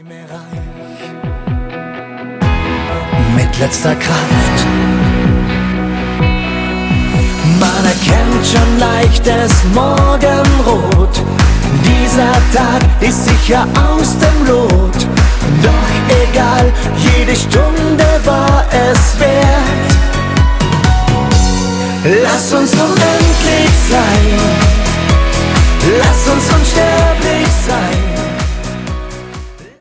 Mit letzter Kraft. Man erkennt schon leichtes Morgenrot. Dieser Tag ist sicher aus dem Lot. Doch egal, jede Stunde war es wert. Lass uns unendlich sein. Lass uns unsterblich sein.